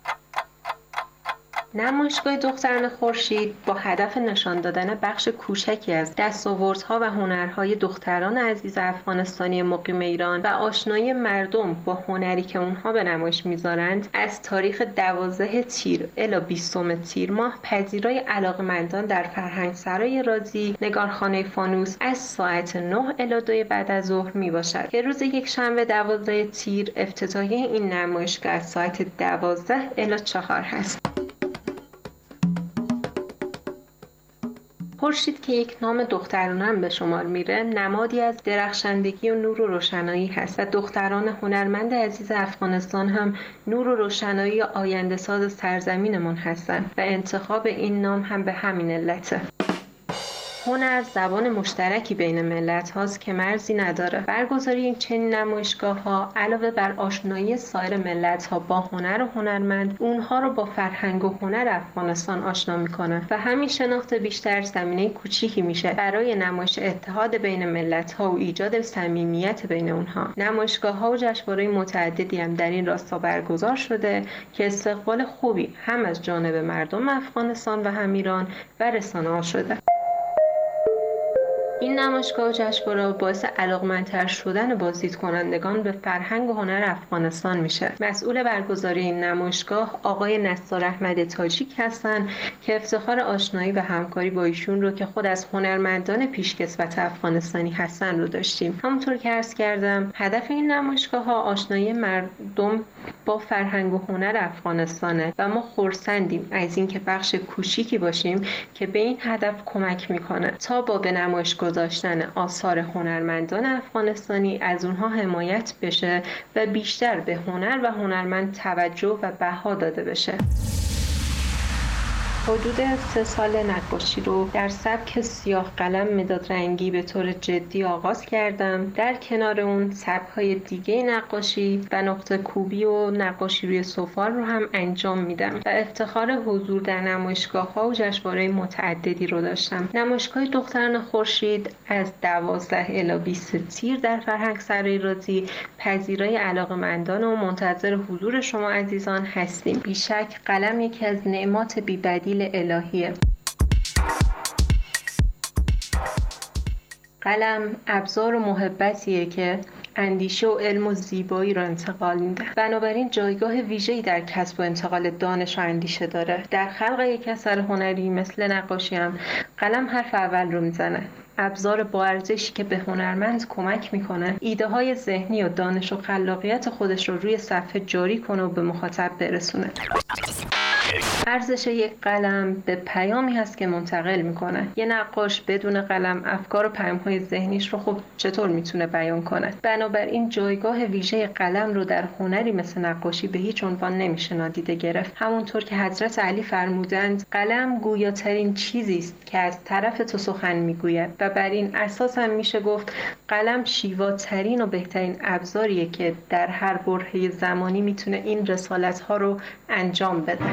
نمایشگاه دختران خورشید با هدف نشان دادن بخش کوچکی از دستاوردها و هنرهای دختران عزیز افغانستانی مقیم ایران و آشنایی مردم با هنری که اونها به نمایش میذارند، از تاریخ دوازده تیر الی بیستم تیر ماه پذیرای علاقمندان در فرهنگسرای رازی نگارخانه فانوس از ساعت نه الی دو بعد از ظهر می باشد که روز یک شنبه دوازده تیر افتتاحیه این نمایشگاه از ساعت دوازده الی چهار هست. خورشید که یک نام دخترانه هم به شمار میره، نمادی از درخشندگی و نور و روشنایی هست و دختران هنرمند عزیز افغانستان هم نور و روشنایی آینده ساز سرزمینمان هستند و انتخاب این نام هم به همین علته. هنر زبان مشترکی بین ملت هاست که مرزی نداره. برگزاری این چنین نمایشگاه ها علاوه بر آشنایی سایر ملت ها با هنر و هنرمند، اونها رو با فرهنگ و هنر افغانستان آشنا میکنه و همین شناخت بیشتر زمینه کوچیکی میشه برای نمایش اتحاد بین ملت ها و ایجاد صمیمیت بین اونها. نمایشگاه ها و جشنواره متعددی هم در این راستا برگزار شده که استقبال خوبی هم از جانب مردم افغانستان و هم ایران و رسانه ها شده. این نمایشگاه و جشنواره باعث علاقمندتر شدن بازدیدکنندگان به فرهنگ و هنر افغانستان میشه. مسئول برگزاری این نمایشگاه آقای نصار احمد تاجیک هستند که افتخار آشنایی و همکاری با ایشون رو که خود از هنرمندان پیشکسوت افغانستانی هستن رو داشتیم. همونطور که عرض کردم، هدف این نمایشگاه ها آشنایی مردم با فرهنگ و هنر افغانستانه و ما خرسندیم از اینکه بخش کوچیکی باشیم که به این هدف کمک میکنه تا با به نمایش گذاشتن آثار هنرمندان افغانستانی از اونها حمایت بشه و بیشتر به هنر و هنرمند توجه و بها داده بشه. حدود سه سال نقاشی رو در سبک سیاه قلم مداد رنگی به طور جدی آغاز کردم. در کنار اون سبک‌های دیگه نقاشی و نقطه کوبی و نقاشی روی سفال رو هم انجام میدم و افتخار حضور در نمایشگاه‌ها و جشنواره متعددی رو داشتم. نمایشگاه دختران خورشید از دوازده الی بیست تیر در فرهنگسرای رازی پذیرای علاقه‌مندان و منتظر حضور شما عزیزان هستیم. بیشک قلم یکی از نعمات بی‌بدیل الهیه. قلم ابزار و محبتیه که اندیشه و علم و زیبایی رو انتقال میده. بنابراین جایگاه ویژه‌ای در کسب و انتقال دانش و اندیشه داره. در خلق یک اثر هنری مثل نقاشی هم قلم حرف اول رو میزنه. ابزار با ارزشی که به هنرمند کمک میکنه ایده های ذهنی و دانش و خلاقیت خودش رو روی صفحه جاری کنه و به مخاطب برسونه. ارزش یک قلم به پیامی هست که منتقل میکنه. یه نقاش بدون قلم افکار و پیام‌های ذهنیش رو خب چطور میتونه بیان کنه؟ بنابراین جایگاه ویژه قلم رو در هنری مثل نقاشی به هیچ عنوان نمیشه نادیده گرفت. همونطور که حضرت علی فرمودند قلم گویاترین چیزی است که از طرف تو سخن میگوید و بر این اساس هم میشه گفت قلم شیواترین و بهترین ابزاریه که در هر برهه زمانی میتونه این رسالت ها رو انجام بده.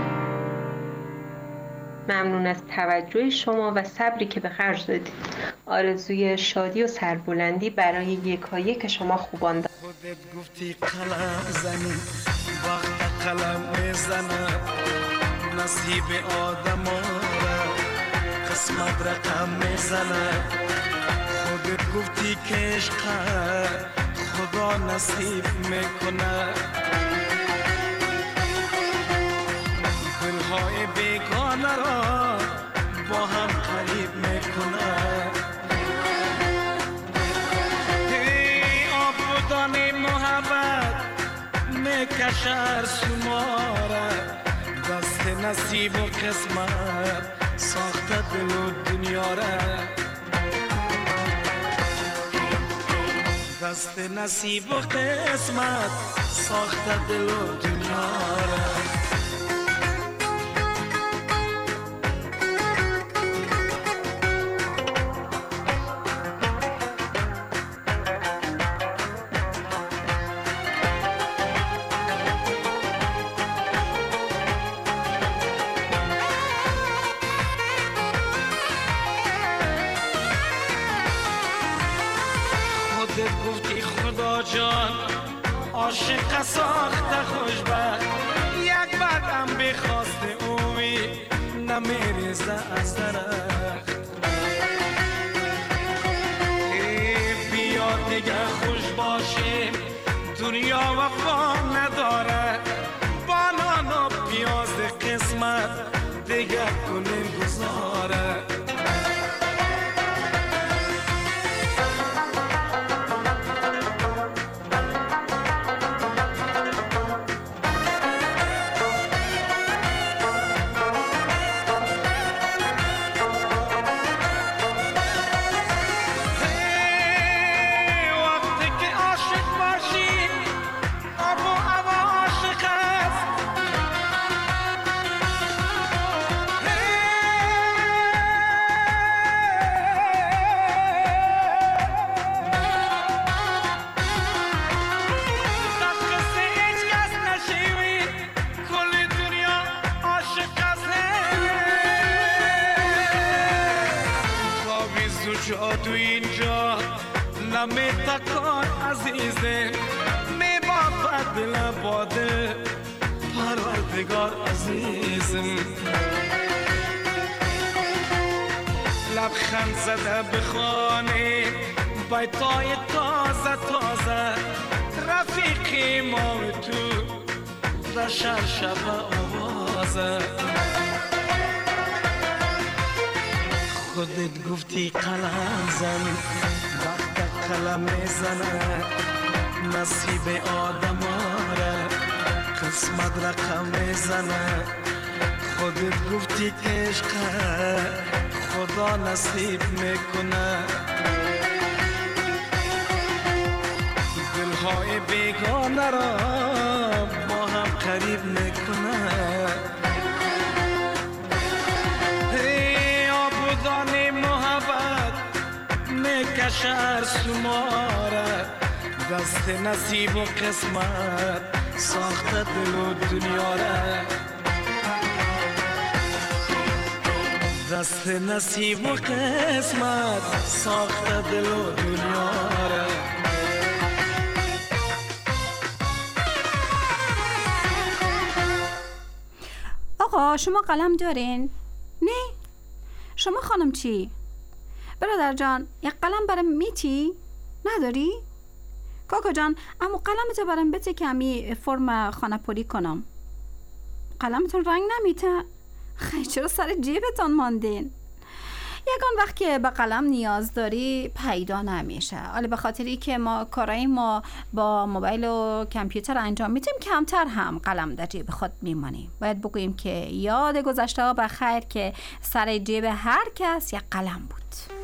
ممنون از توجه شما و صبری که به خرج دادید. آرزوی شادی و سربلندی برای یکایک شما خوبان دارم. خودت گفتی قلم زنی وقت قلم میزنه نصیب آدم را قسمت رقم میزنه خودت گفتی که عشق خدا نصیب میکنه دلهای بیگانه را با هم قریب میکنه آب بودان محبت میکشر شماره دست نصیب و قسمت ساخته دل و دنیا را دست نصیب و قسمت ساخته دل و دنیا را عاشق ساخته خوشبخت یک بعدم بخواست امید نمیریزه از درخت بیا دیگه خوش باشیم دنیا وفا نداره بانان و پیاز قسمت دیگه کنیم گذاره تو اینجا نمیتکان عزیزه می بافد دل باده پروردگار عزیزم لبخند زده بخوانه بیتای تازه تازه رفیقی ما و تو در شهر شب آوازه خودت گفتی قلم زن وقت قلم میزنه نصیب آدم آره قسمت رقم میزنه خودت گفتی که عشق خدا نصیب میکنه دلهای بیگانه را با هم قریب میکنه کشر شماره دست نصیب و قسمت ساخته دل و دنیا را دست نصیب و قسمت ساخته دل و دنیا را آقا شما قلم دارین؟ نه؟ شما خانم چی؟ برادر جان یک قلم برام میتی؟ نداری؟ کاکا جان اما قلمتو برام بده که همی فرم خانه پوری کنم. قلمتون رنگ نمیته؟ خیلی چرا سر جیبتان ماندین؟ یگان وقت که به قلم نیاز داری پیدا نمیشه. حالا به خاطری که ما کارای ما با موبایل و کامپیوتر انجام میدیم کمتر هم قلم در جیب خود میمانیم. باید بگوییم که یاد گذشته ها بخیر که سر جیب هر کس یک قلم بود.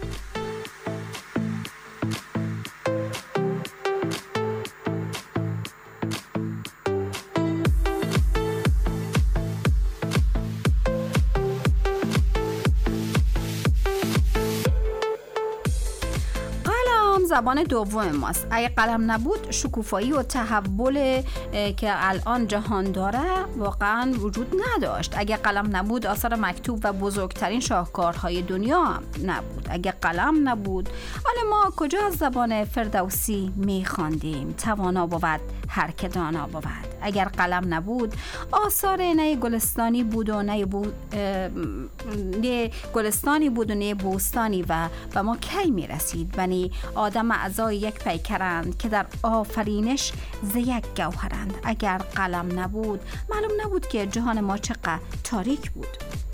زبان دوم ماست. اگه قلم نبود شکوفایی و تحول که الان جهان داره واقعا وجود نداشت. اگه قلم نبود آثار مکتوب و بزرگترین شاهکارهای دنیا هم نبود. اگه قلم نبود حالا ما کجا از زبان فردوسی میخواندیم؟ توانا بود هر که دانا بود. اگر قلم نبود آثار نه گلستانی بود و نه بو... نه گلستانی بود و نه بوستانی و به ما کی میرسید؟ بنی آدم اعضای یک پیکرند که در آفرینش ز یک گوهرند. اگر قلم نبود معلوم نبود که جهان ما چقدر تاریک بود.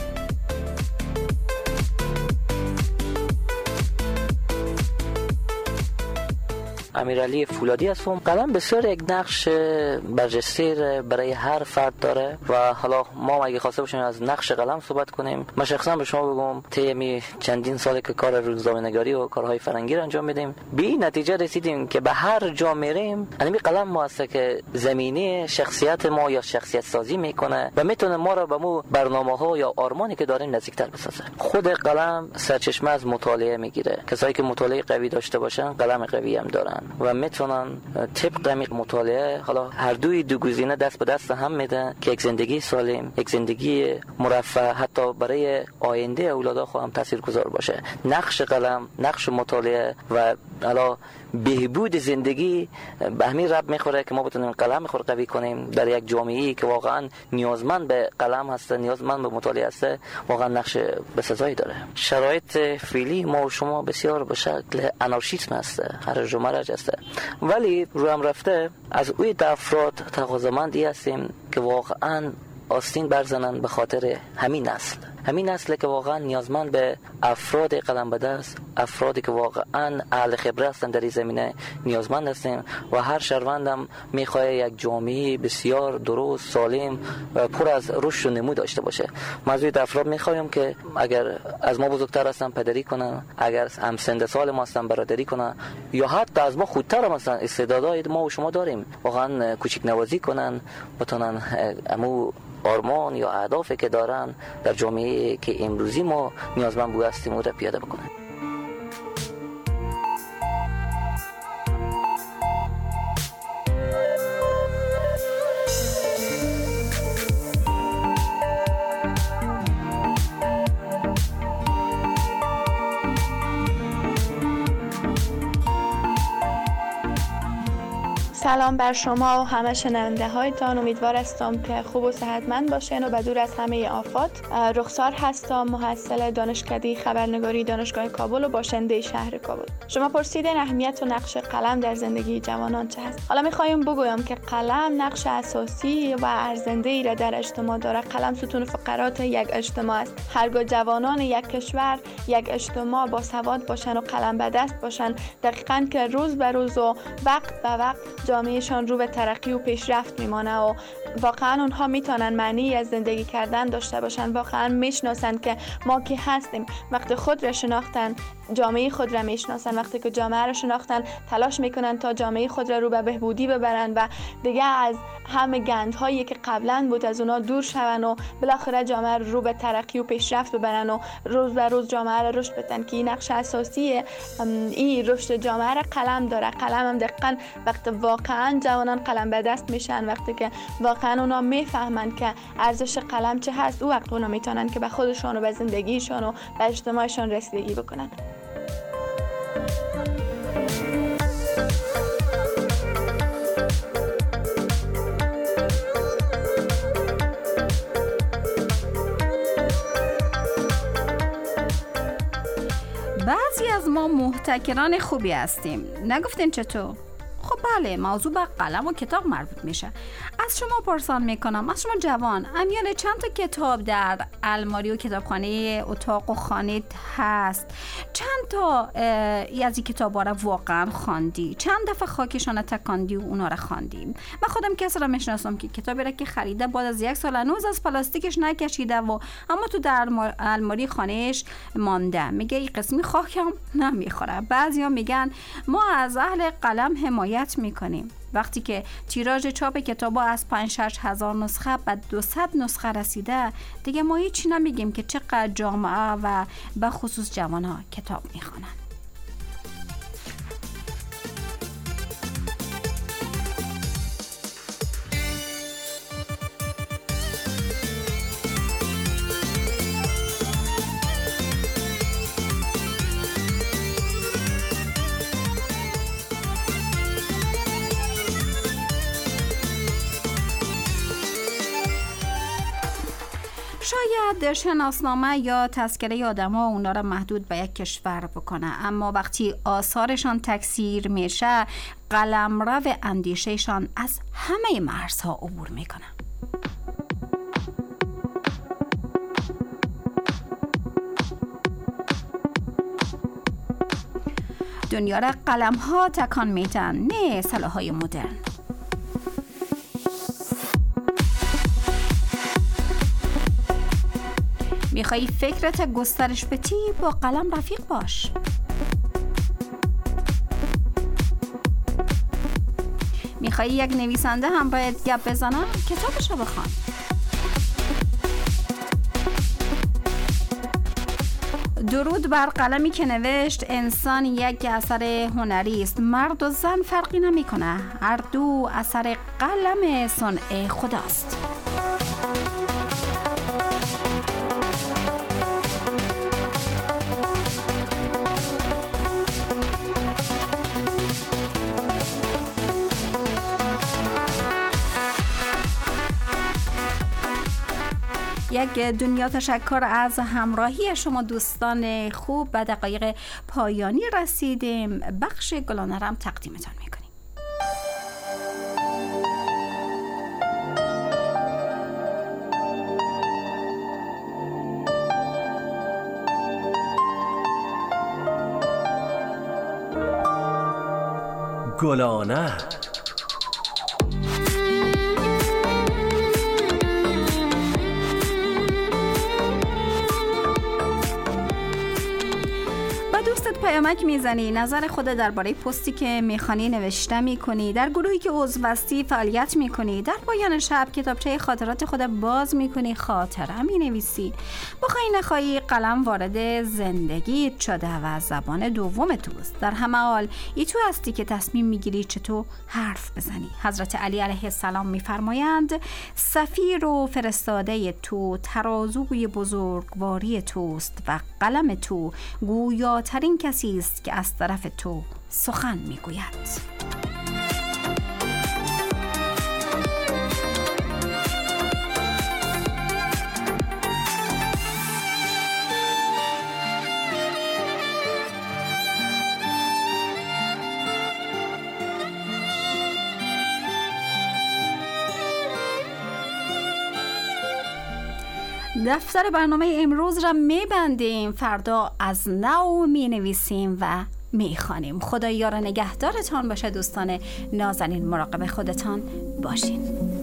امیرعلی فولادی هستم. قلم بسیار یک نقش برجسته برای هر فرد داره و حالا ما اگه خواسته باشیم از نقش قلم صحبت کنیم، من شخصا به شما بگم طی چندین سالی که کار روزنامه‌نگاری و کارهای فرهنگی رو انجام میدیم به این نتیجه رسیدیم که به هر جا میریم همین قلم ما است که زمینه شخصیت ما یا شخصیت سازی میکنه و میتونه ما رو به مو برنامه‌ها یا آرمانی که داریم نزدیکتر بسازه. خود قلم سرچشمه از مطالعه میگیره. کسایی که مطالعه قوی داشته باشن قلم قوی هم دارن و میتونن طبق عمیق مطالعه حالا هر دوی دو گزینه دست به دست هم میدن که یک زندگی سالم، یک زندگی مرفه حتی برای آینده اولادها خو هم تاثیرگذار باشه. نقش قلم، نقش مطالعه و حالا بهبود زندگی به همین رب میخوره که ما بتونیم قلم خود قوی کنیم در یک جامعه‌ای که واقعا نیازمند به قلم هست، نیازمند به مطالعه هست، واقعا نقش بسزایی داره. شرایط فعلی ما و شما بسیار به شکل انارشیسم هست، هرج و مرج هست، ولی رو هم رفته از اوی افراد تقاضامندی هستیم که واقعا آستین برزنن به خاطر همین نسل همین نسل که واقعا نیازمند به افراد قلم به دست، افرادی که واقعا اهل خبره هستن در این زمینه نیازمند هستیم و هر شهروندم میخواد یک جامعه بسیار درست، سالم و پر از رشد و نمو داشته باشه. ما از افراد میخوایم که اگر از ما بزرگتر هستن پدری کنن، اگر هم سن سال ما هستن برادری کنن، یا حتی از ما خودتر هم هستن استعدادهای ما و شما داریم واقعا کوچیک نوازی کنن، بتونن امو آرمان یا اهدافی که دارن در جامعه که امروزی ما نیازمند بو هستیم رو پیاده بکنن. سلام بر شما و همه شنونده هایتان. امیدوار هستم که خوب و صحتمند باشین و بدور از همه آفات. رخسار هستم، محصل دانشکده خبرنگاری دانشگاه کابل و باشنده شهر کابل. شما پرسیدین اهمیت و نقش قلم در زندگی جوانان چه هست؟ حالا میخوایم بگویم که قلم نقش اساسی و ارزنده‌ای را در اجتماع داره. قلم ستون فقرات یک اجتماع است. هرگاه جوانان یک کشور، یک اجتماع با سواد باشن و قلم به دست باشن، دقیقاً که روز به روز و وقت به وقت جامعهشان رو به ترقی و پیشرفت میمانه و واقعا اونها میتونن معنی از زندگی کردن داشته باشن. واقعا میشناسن که ما کی هستیم. وقتی خود را شناختن جامعه خود را میشناسن، وقتی که جامعه را شناختن تلاش میکنن تا جامعه خود را رو به بهبودی ببرن و دیگه از همه گندهایی که قبلا بود از اونها دور شون و بالاخره جامعه رو به ترقی و پیشرفت ببرن و روز به روز جامعه را رشد بدن که این نقش اساسی این رشد جامعه را قلم داره. قلم هم دقیقاً وقتی واقعا جوانان قلم به دست میشن، وقتی که واقعا اونا میفهمن که ارزش قلم چه هست، او وقت اونا میتونن که به خودشون و به زندگیشون و به اجتماعشون رسیدگی بکنن. بعضی از ما محتکران خوبی هستیم، نگفتین چطور؟ خب خب بله، موضوع به قلم و کتاب مربوط میشه. از شما پرسان میکنم، از شما جوان، امیال چند تا کتاب در الماری و کتابخانه اتاق و خانه هست؟ چند تا از این کتابا رو واقعا خواندی؟ چند دفعه خاکشان تکاندی و اونا رو خواندی؟ من خودم کسی رو میشناسم که کتابی را که خریده بعد از یک سال هنوز از پلاستیکش نکشیده و اما تو در الماری خانهش مانده. میگه این قسمی خاکم نمیخوره. بعضیا میگن ما از اهل قلم حمایت میکنیم. وقتی که تیراژ چاپ کتابا از پنج شش هزار نسخه به دویست نسخه رسیده، دیگه ما هیچی نمیگیم که چقدر جامعه و به خصوص جوانها کتاب میخوانن. شاید شناسنامه یا تذکره آدم‌ها اونا را محدود به یک کشور بکنه، اما وقتی آثارشان تکثیر میشه، قلمرو اندیشهشان از همه مرزها عبور میکنه. دنیا را قلم‌ها تکان میدن، نه سلاح‌های مدرن. میخوایی فکرت گسترش بدی؟ با قلم رفیق باش. میخوایی یک نویسنده هم باید گپ بزنه؟ کتابشو بخوان. درود بر قلمی که نوشت انسان یک اثر هنری است. مرد و زن فرقی نمی کنه، هر دو اثر قلم صنع خداست. یک دنیا تشکر از همراهی شما دوستان خوب. به دقایق پایانی رسیدیم. بخش گلانه را هم تقدیمتان میکنیم. گلانه پیامک میزنی، نظر خود درباره پستی که میخوانی نوشته میکنی، در گروهی که عضو هستی فعالیت میکنی، در پایان شب کتابچه خاطرات خود باز میکنی، خاطره مینویسی. بخوای نخواهی قلم وارد زندگیت شده و زبان دوم توست. در همه حال ای تو هستی که تصمیم میگیری چطور حرف بزنی. حضرت علی علیه السلام میفرمایند سفیر و فرستاده تو ترازوی بزرگواری توست و قلم تو گویاترین کسی است که از طرف تو سخن میگوید. دفتر برنامه امروز را میبندیم. فردا از نو مینویسیم و میخوانیم. خدا یار نگهدارتان باشه دوستان نازنین. مراقب خودتان باشین.